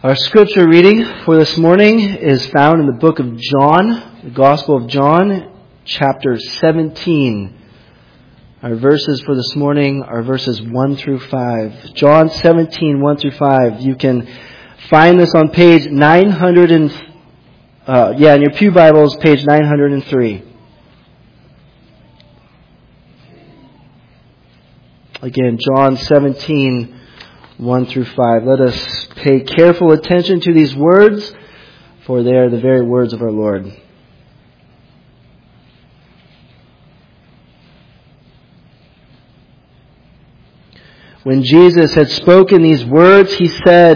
Our scripture reading for this morning is found in the book of John, the Gospel of John, chapter 17. Our verses for this morning are verses 1 through 5. John 17, 1 through 5. You can find this on page 900 in your Pew Bibles, page 903. Again, John 17, 1 through 5. Let us pay careful attention to these words, for they are the very words of our Lord. When Jesus had spoken these words, he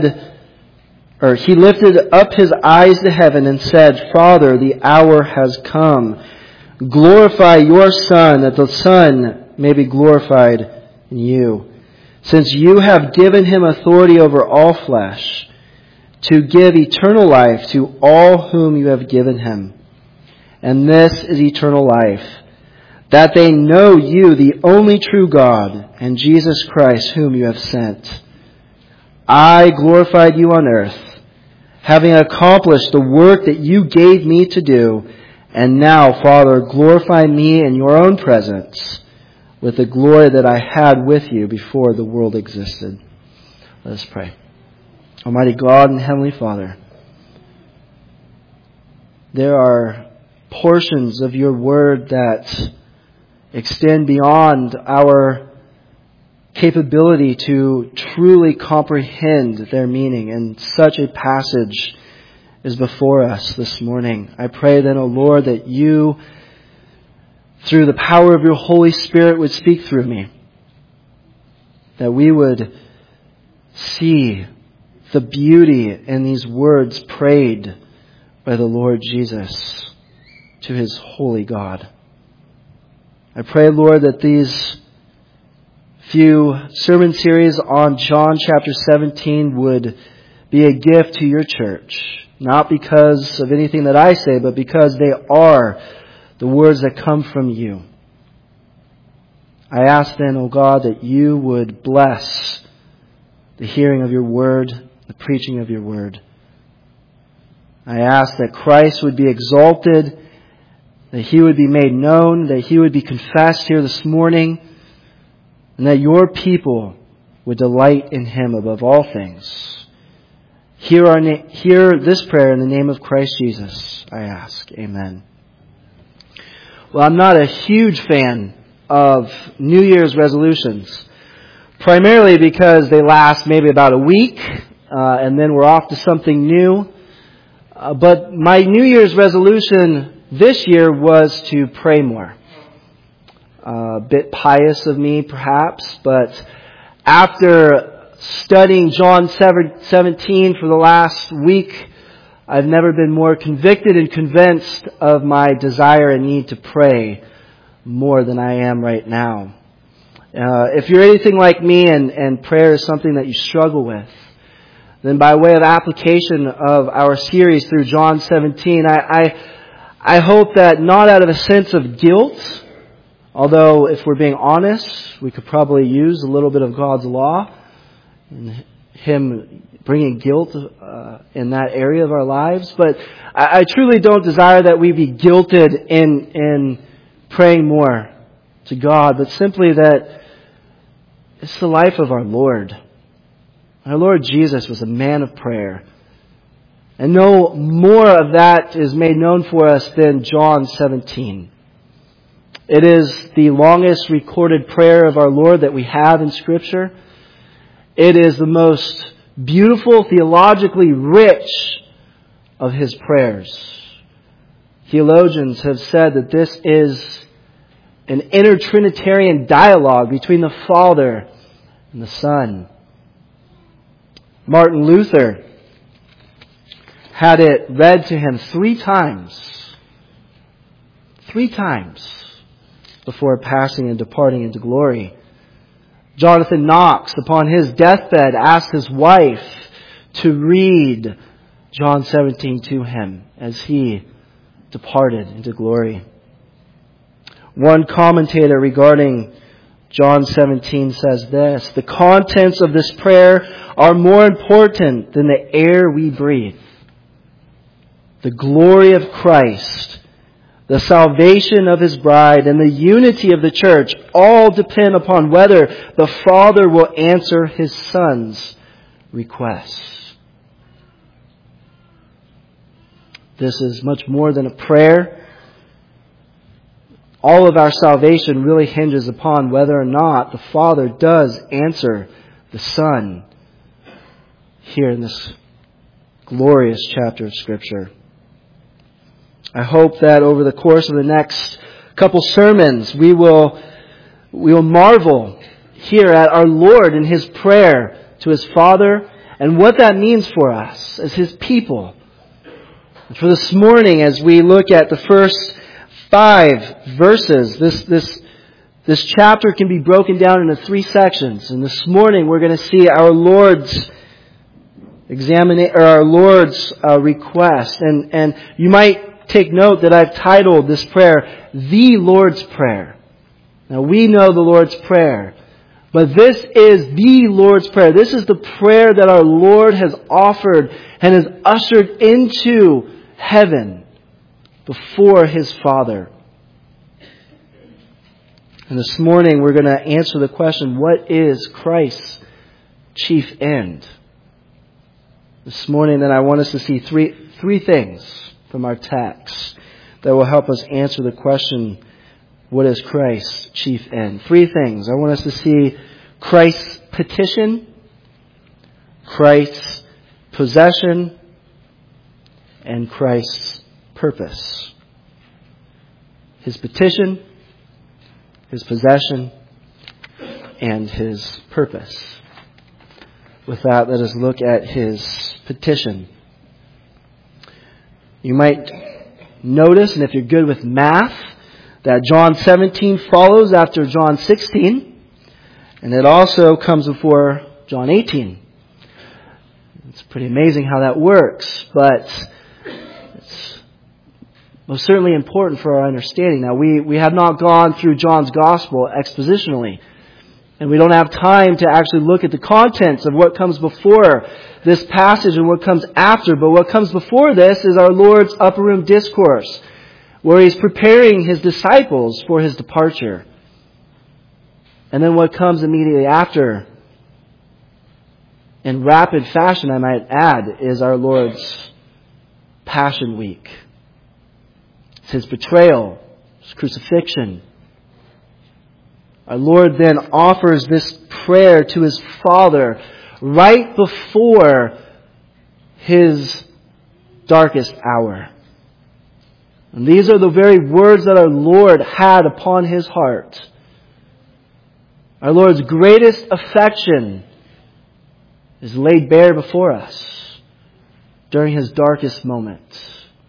lifted up his eyes to heaven and said, "Father, the hour has come. Glorify your Son, that the Son may be glorified in you. Since you have given him authority over all flesh, to give eternal life to all whom you have given him. And this is eternal life, that they know you, the only true God, and Jesus Christ, whom you have sent. I glorified you on earth, having accomplished the work that you gave me to do. And now, Father, glorify me in your own presence, with the glory that I had with you before the world existed." Let us pray. Almighty God and Heavenly Father, there are portions of your word that extend beyond our capability to truly comprehend their meaning, and such a passage is before us this morning. I pray then, O Lord, that you, through the power of your Holy Spirit, would speak through me. That we would see the beauty in these words prayed by the Lord Jesus to his holy God. I pray, Lord, that these few sermon series on John chapter 17 would be a gift to your church. Not because of anything that I say, but because they are the words that come from you. I ask then, O God, that you would bless the hearing of your word, the preaching of your word. I ask that Christ would be exalted, that he would be made known, that he would be confessed here this morning, and that your people would delight in him above all things. Hear this prayer in the name of Christ Jesus, I ask. Amen. Well, I'm not a huge fan of New Year's resolutions, primarily because they last maybe about a week, and then we're off to something new. But my New Year's resolution this year was to pray more. A bit pious of me, perhaps, but after studying John 17 for the last week, I've never been more convicted and convinced of my desire and need to pray more than I am right now. If you're anything like me and prayer is something that you struggle with, then by way of application of our series through John 17, I hope that not out of a sense of guilt, although if we're being honest, we could probably use a little bit of God's law and him bringing guilt in that area of our lives. But I truly don't desire that we be guilted in praying more to God, but simply that it's the life of our Lord. Our Lord Jesus was a man of prayer. And no more of that is made known for us than John 17. It is the longest recorded prayer of our Lord that we have in Scripture. It is the most beautiful, theologically rich of his prayers. Theologians have said that this is an inter-Trinitarian dialogue between the Father and the Son. Martin Luther had it read to him 3 times. 3 times before passing and departing into glory. Jonathan Knox, upon his deathbed, asked his wife to read John 17 to him as he departed into glory. One commentator regarding John 17 says this, "The contents of this prayer are more important than the air we breathe. The glory of Christ, the salvation of His bride, and the unity of the church all depend upon whether the Father will answer His Son's requests." This is much more than a prayer. All of our salvation really hinges upon whether or not the Father does answer the Son here in this glorious chapter of Scripture. I hope that over the course of the next couple sermons, we will marvel here at our Lord in His prayer to His Father and what that means for us as His people. And for this morning, as we look at the first 5 verses, this chapter can be broken down into 3 sections. And this morning, we're going to see our Lord's request. And you might take note that I've titled this prayer, "The Lord's Prayer." Now, we know the Lord's Prayer, but this is the Lord's Prayer. This is the prayer that our Lord has offered and has ushered into heaven before His Father. And this morning we're going to answer the question, what is Christ's chief end? This morning then I want us to see three things from our text that will help us answer the question, what is Christ's chief end? 3 things. I want us to see Christ's petition, Christ's possession, and Christ's purpose. His petition, His possession, and His purpose. With that, let us look at His petition. You might notice, and if you're good with math, that John 17 follows after John 16, and it also comes before John 18. It's pretty amazing how that works, but it's most certainly important for our understanding. Now, we have not gone through John's Gospel expositionally, and we don't have time to actually look at the contents of what comes before this passage and what comes after. But what comes before this is our Lord's upper room discourse, where He's preparing His disciples for His departure. And then what comes immediately after, in rapid fashion I might add, is our Lord's Passion Week. It's His betrayal, His crucifixion. Our Lord then offers this prayer to His Father right before His darkest hour. And these are the very words that our Lord had upon His heart. Our Lord's greatest affection is laid bare before us during His darkest moments.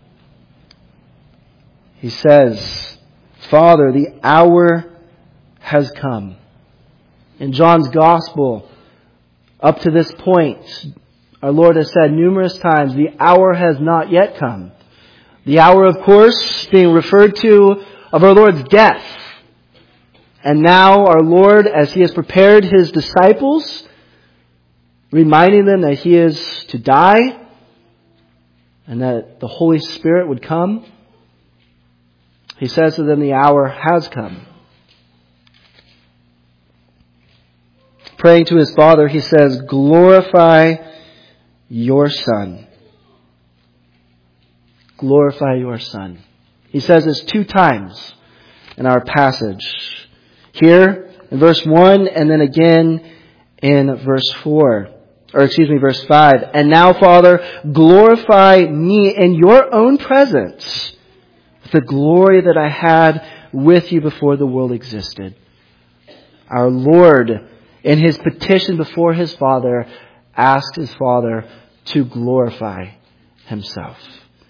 He says, "Father, the hour has come." In John's Gospel, up to this point, our Lord has said numerous times, the hour has not yet come. The hour, of course, being referred to of our Lord's death. And now our Lord, as He has prepared His disciples, reminding them that He is to die and that the Holy Spirit would come, He says to them, the hour has come. Praying to His Father, He says, "Glorify your Son." Glorify your Son. He says this 2 times in our passage. Here in verse 1 and then again in verse 5. "And now, Father, glorify me in your own presence with the glory that I had with you before the world existed." Our Lord, in His petition before His Father, asked His Father to glorify Himself.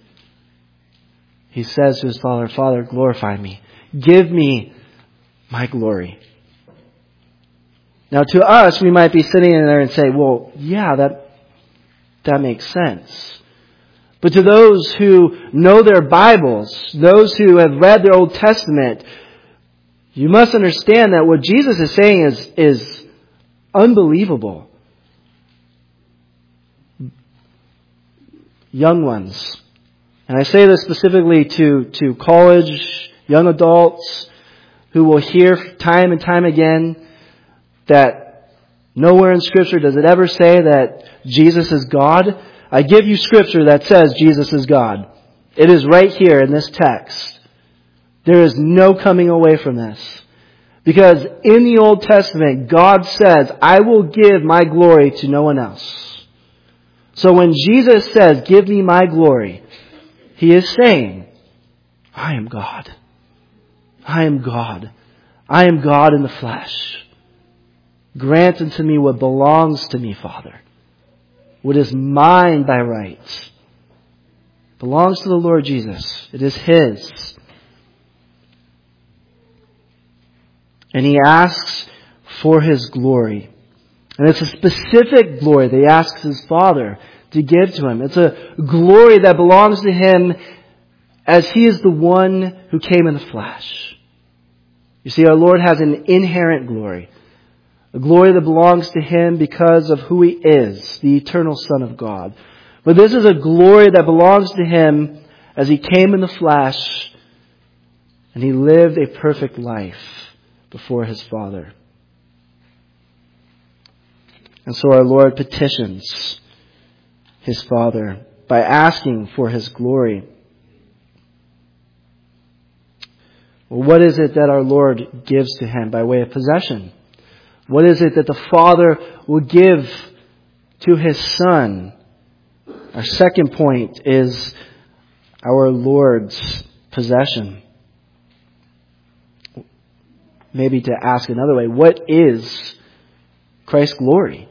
He says to His Father, "Father, glorify me. Give me my glory." Now to us, we might be sitting in there and say, well, yeah, that makes sense. But to those who know their Bibles, those who have read their Old Testament, You must understand that what Jesus is saying is unbelievable. Young ones, and I say this specifically to college, young adults who will hear time and time again that nowhere in Scripture does it ever say that Jesus is God. I give you Scripture that says Jesus is God. It is right here in this text. There is no coming away from this. Because in the Old Testament, God says, I will give my glory to no one else. So when Jesus says, give me my glory, He is saying, I am God. I am God. I am God in the flesh. Grant unto me what belongs to me, Father. What is mine by right belongs to the Lord Jesus. It is His. And He asks for His glory. And it's a specific glory that He asks His Father to give to Him. It's a glory that belongs to Him as He is the one who came in the flesh. You see, our Lord has an inherent glory. A glory that belongs to Him because of who He is, the eternal Son of God. But this is a glory that belongs to Him as He came in the flesh and He lived a perfect life before His Father. And so our Lord petitions His Father by asking for His glory. Well, what is it that our Lord gives to Him by way of possession? What is it that the Father will give to His Son? Our second point is our Lord's possession. Maybe to ask another way, what is Christ's glory?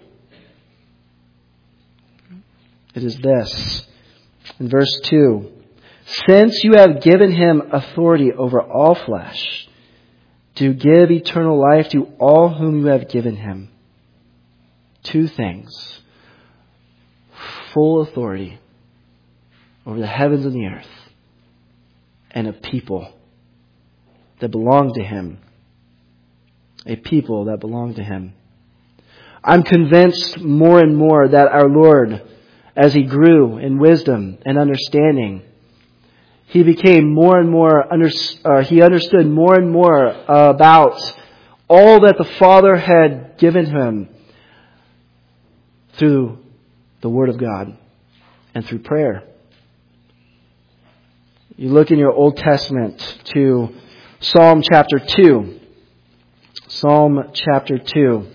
It is this. In verse 2, since you have given Him authority over all flesh, to give eternal life to all whom you have given Him. Two things. Full authority over the heavens and the earth, and a people that belong to Him. A people that belong to Him. I'm convinced more and more that our Lord, as He grew in wisdom and understanding, He became more and more, He understood more and more about all that the Father had given Him through the Word of God and through prayer. You look in your Old Testament to Psalm chapter 2. Psalm chapter 2.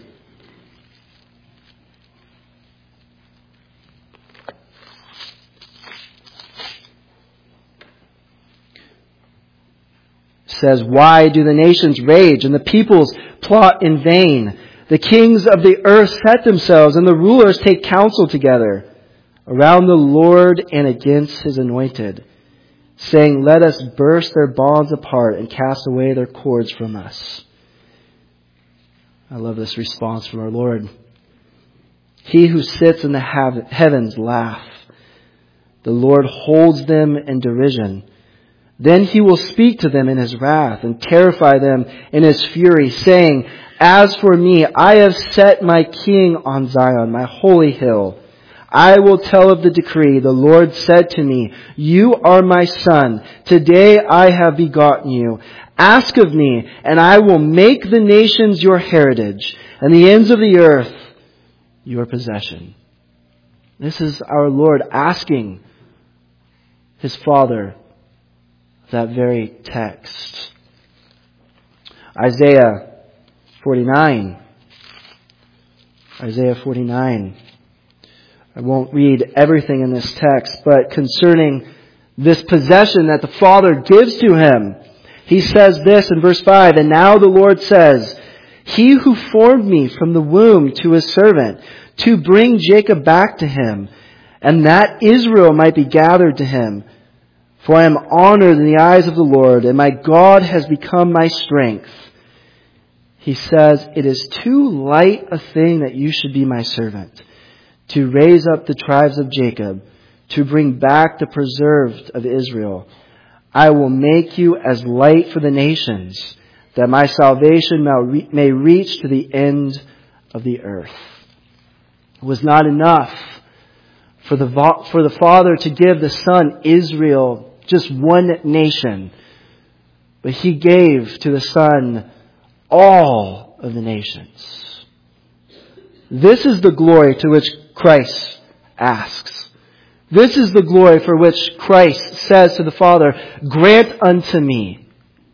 Says, why do the nations rage and the peoples plot in vain? The kings of the earth set themselves and the rulers take counsel together around the Lord and against His anointed, saying, let us burst their bonds apart and cast away their cords from us. I love this response from our Lord. He who sits in the heavens laugh. The Lord holds them in derision. Then He will speak to them in His wrath and terrify them in His fury, saying, as for me, I have set my king on Zion, my holy hill. I will tell of the decree. The Lord said to me, you are my son. Today I have begotten you. Ask of me, and I will make the nations your heritage, and the ends of the earth your possession. This is our Lord asking His Father that very text. Isaiah 49. Isaiah 49. I won't read everything in this text, but concerning this possession that the Father gives to Him, He says this in verse 5, and now the Lord says, He who formed me from the womb to His servant, to bring Jacob back to Him, and that Israel might be gathered to Him. For I am honored in the eyes of the Lord, and my God has become my strength. He says, it is too light a thing that you should be my servant, to raise up the tribes of Jacob, to bring back the preserved of Israel. I will make you as light for the nations, that my salvation may reach to the end of the earth. It was not enough for the Father to give the Son Israel just one nation, but He gave to the Son all of the nations. This is the glory to which Christ asks. This is the glory for which Christ says to the Father, "Grant unto me."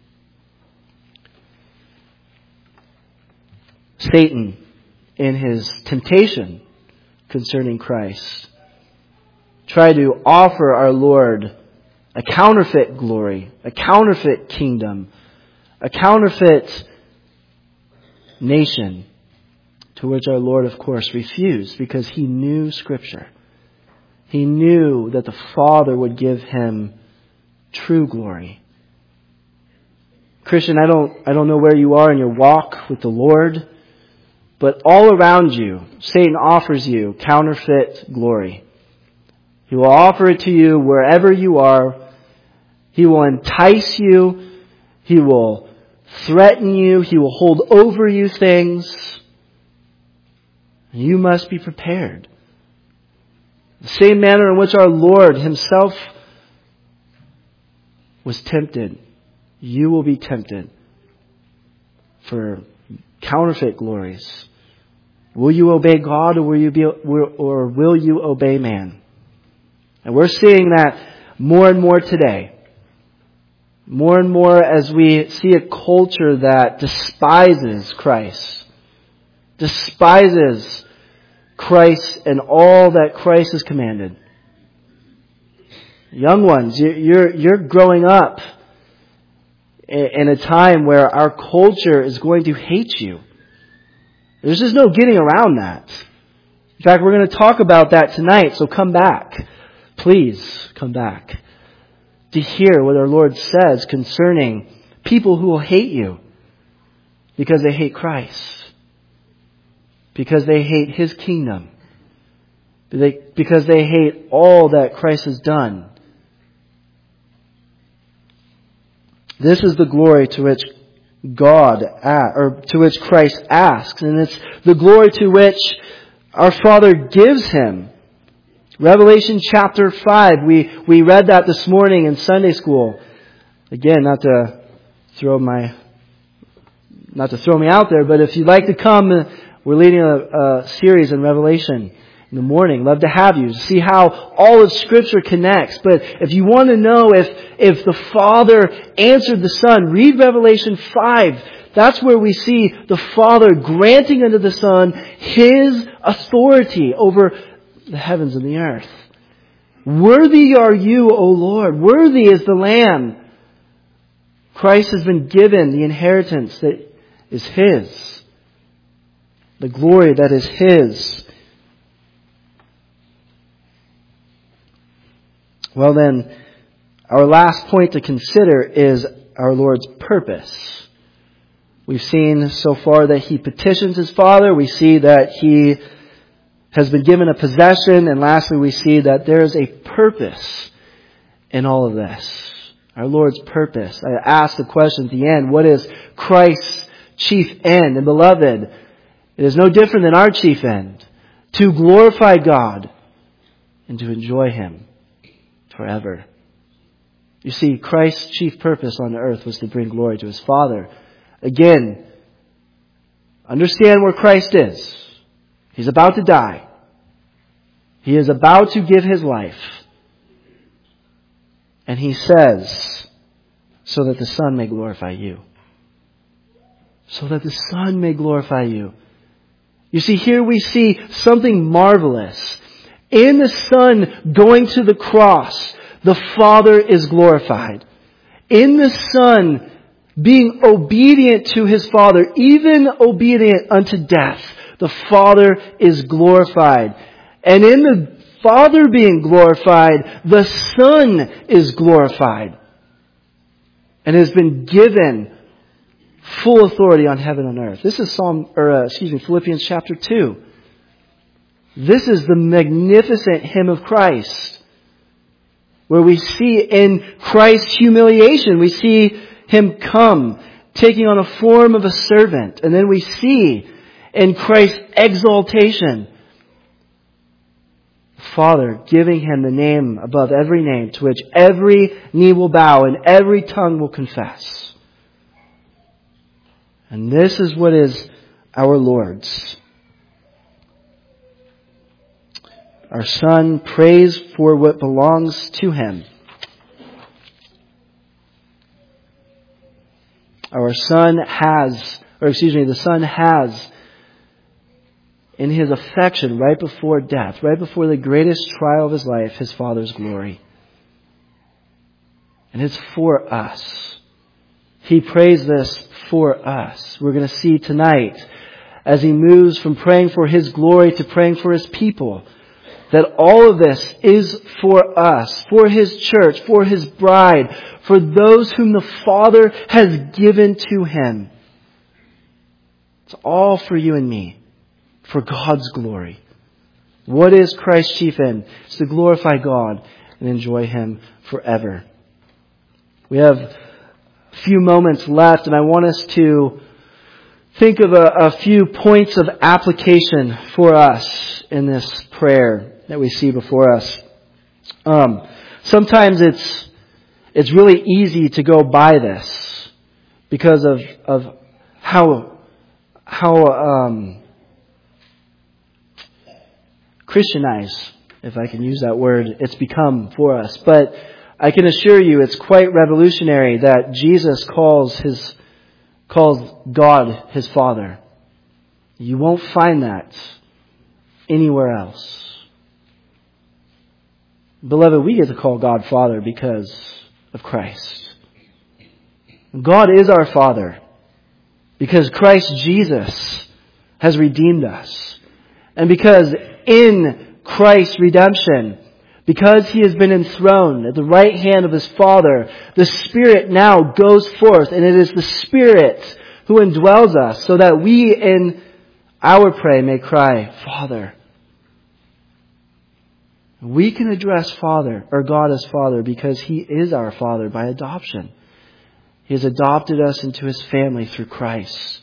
Satan, in his temptation concerning Christ, tried to offer our Lord a counterfeit glory, a counterfeit kingdom, a counterfeit nation, to which our Lord, of course, refused because He knew Scripture. He knew that the Father would give Him true glory. Christian, I don't know where you are in your walk with the Lord, but all around you, Satan offers you counterfeit glory. He will offer it to you wherever you are. He will entice you. He will threaten you. He will hold over you things. You must be prepared. The same manner in which our Lord Himself was tempted, you will be tempted for counterfeit glories. Will you obey God, or will you obey man? And we're seeing that more and more today. More and more as we see a culture that despises Christ. Despises Christ and all that Christ has commanded. Young ones, you're growing up in a time where our culture is going to hate you. There's just no getting around that. In fact, we're going to talk about that tonight, so come back. Please come back to hear what our Lord says concerning people who will hate you because they hate Christ, because they hate His kingdom, because they hate all that Christ has done. This is the glory to which to which Christ asks, and it's the glory to which our Father gives Him. Revelation chapter 5, we read that this morning in Sunday school. Again, not to throw me out there, but if you'd like to come, we're leading a series in Revelation in the morning. Love to have you to see how all of Scripture connects. But if you want to know if the Father answered the Son, read Revelation 5. That's where we see the Father granting unto the Son His authority over the heavens and the earth. Worthy are you, O Lord. Worthy is the Lamb. Christ has been given the inheritance that is His. The glory that is His. Well then, our last point to consider is our Lord's purpose. We've seen so far that He petitions His Father. We see that He has been given a possession. And lastly, we see that there is a purpose in all of this. Our Lord's purpose. I asked the question at the end, what is Christ's chief end? And beloved, it is no different than our chief end. To glorify God and to enjoy Him forever. You see, Christ's chief purpose on earth was to bring glory to His Father. Again, understand where Christ is. He's about to die. He is about to give His life. And He says, so that the Son may glorify you. So that the Son may glorify you. You see, here we see something marvelous. In the Son going to the cross, the Father is glorified. In the Son being obedient to His Father, even obedient unto death, the Father is glorified. And in the Father being glorified, the Son is glorified. And has been given full authority on heaven and earth. This is Philippians chapter 2. This is the magnificent hymn of Christ, where we see in Christ's humiliation, we see Him come taking on a form of a servant. And then we see in Christ's exaltation, Father giving him the name above every name, to which every knee will bow and every tongue will confess. And this is what is our Lord's. Our Son prays for what belongs to Him. The Son has in His affection right before death, right before the greatest trial of His life, His Father's glory. And it's for us. He prays this for us. We're going to see tonight, as He moves from praying for His glory to praying for His people, that all of this is for us, for His church, for His bride, for those whom the Father has given to Him. It's all for you and me, for God's glory. What is Christ's chief end? It's to glorify God and enjoy Him forever. We have a few moments left, and I want us to think of a few points of application for us in this prayer that we see before us. Sometimes it's really easy to go by this because of how Christianized, if I can use that word, it's become for us. But I can assure you it's quite revolutionary that Jesus calls God His Father. You won't find that anywhere else. Beloved, we get to call God Father because of Christ. God is our Father because Christ Jesus has redeemed us. And because in Christ's redemption, because He has been enthroned at the right hand of His Father, the Spirit now goes forth, and it is the Spirit who indwells us so that we in our prayer may cry, Father. We can address Father, or God as Father, because He is our Father by adoption. He has adopted us into His family through Christ.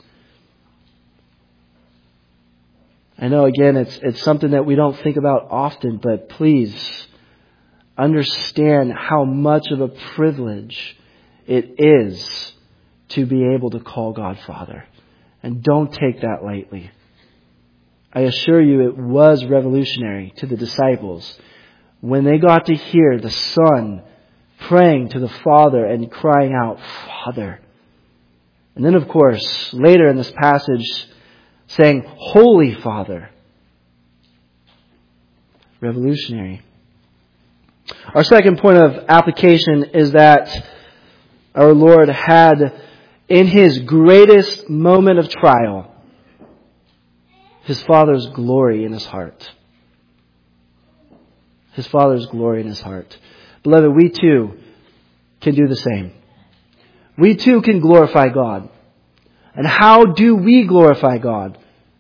I know, again, it's something that we don't think about often, but please understand how much of a privilege it is to be able to call God Father. And don't take that lightly. I assure you it was revolutionary to the disciples when they got to hear the Son praying to the Father and crying out, Father. And then, of course, later in this passage, saying, Holy Father. Revolutionary. Our second point of application is that our Lord had, in His greatest moment of trial, His Father's glory in His heart. His Father's glory in His heart. Beloved, we too can do the same. We too can glorify God. And how do we glorify God?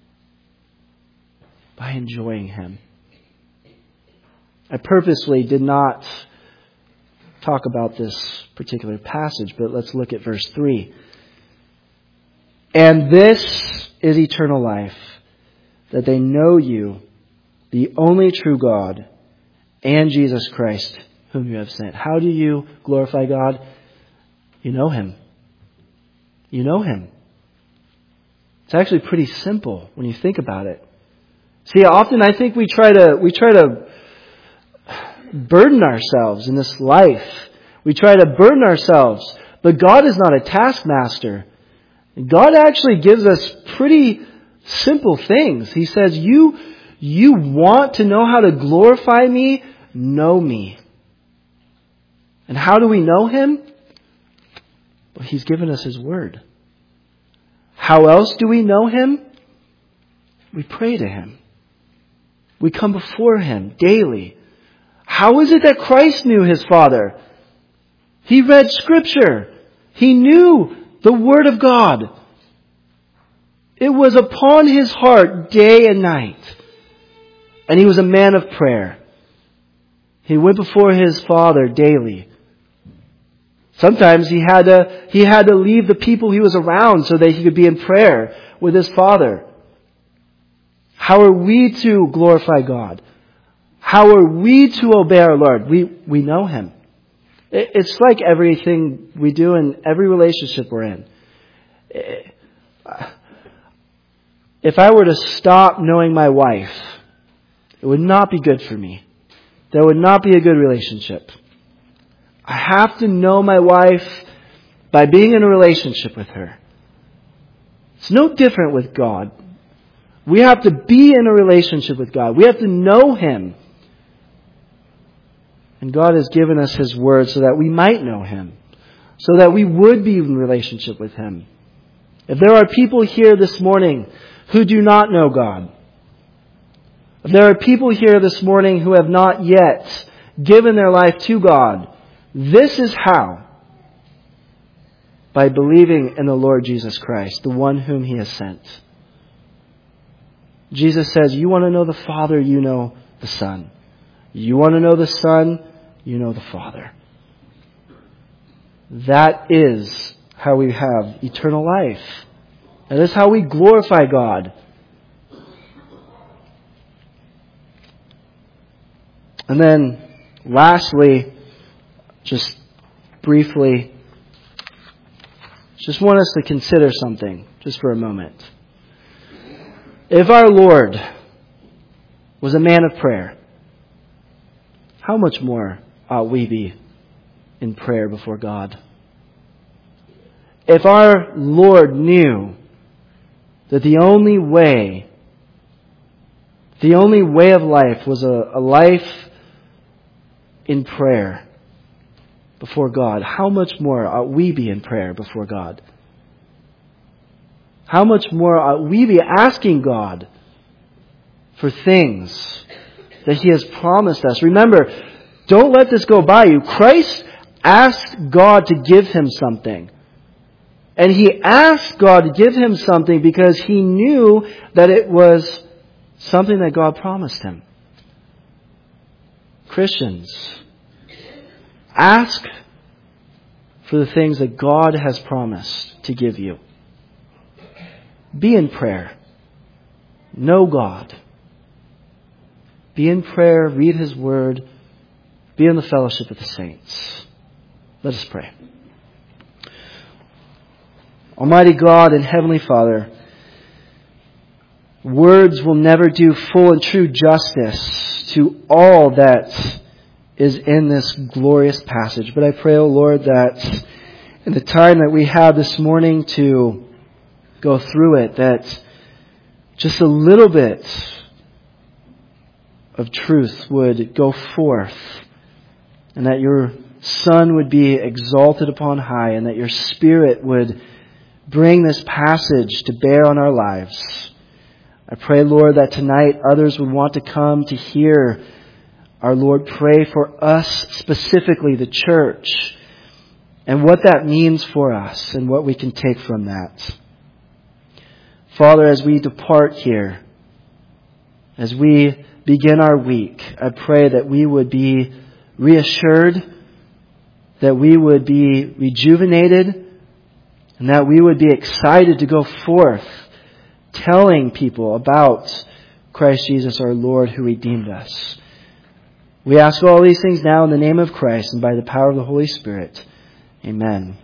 By enjoying Him. I purposely did not talk about this particular passage, but let's look at verse 3. And this is eternal life, that they know You, the only true God, and Jesus Christ, whom You have sent. How do you glorify God? You know Him. You know Him. It's actually pretty simple when you think about it. See, often I think we try to burden ourselves in this life. We try to burden ourselves, but God is not a taskmaster. God actually gives us pretty simple things. He says, you want to know how to glorify Me? Know Me. And how do we know Him? Well, He's given us His Word. How else do we know Him? We pray to Him. We come before Him daily. How is it that Christ knew His Father? He read Scripture. He knew the Word of God. It was upon His heart day and night. And He was a man of prayer. He went before His Father daily. Sometimes he had to leave the people he was around so that he could be in prayer with his Father. How are we to glorify God? How are we to obey our Lord? We know Him. It's like everything we do in every relationship we're in. If I were to stop knowing my wife, it would not be good for me. That would not be a good relationship. I have to know my wife by being in a relationship with her. It's no different with God. We have to be in a relationship with God. We have to know Him. And God has given us His Word so that we might know Him. So that we would be in relationship with Him. If there are people here this morning who do not know God, if there are people here this morning who have not yet given their life to God, this is how. By believing in the Lord Jesus Christ, the one whom He has sent. Jesus says, you want to know the Father, you know the Son. You want to know the Son, you know the Father. That is how we have eternal life. That is how we glorify God. And then, lastly, just briefly, just want us to consider something, just for a moment. If our Lord was a man of prayer, how much more ought we be in prayer before God? If our Lord knew that the only way of life was a life in prayer before God, how much more ought we be in prayer before God? How much more ought we be asking God for things that He has promised us? Remember, don't let this go by you. Christ asked God to give Him something. And He asked God to give Him something because He knew that it was something that God promised Him. Christians, ask for the things that God has promised to give you. Be in prayer. Know God. Be in prayer, read His Word, be in the fellowship of the saints. Let us pray. Almighty God and Heavenly Father, words will never do full and true justice to all that is in this glorious passage. But I pray, O Lord, that in the time that we have this morning to go through it, that just a little bit of truth would go forth, and that your Son would be exalted upon high, and that your Spirit would bring this passage to bear on our lives. I pray, Lord, that tonight others would want to come to hear our Lord pray for us, specifically the church, and what that means for us and what we can take from that. Father, as we depart here, as we begin our week, I pray that we would be reassured, that we would be rejuvenated, and that we would be excited to go forth telling people about Christ Jesus our Lord who redeemed us. We ask all these things now in the name of Christ and by the power of the Holy Spirit. Amen.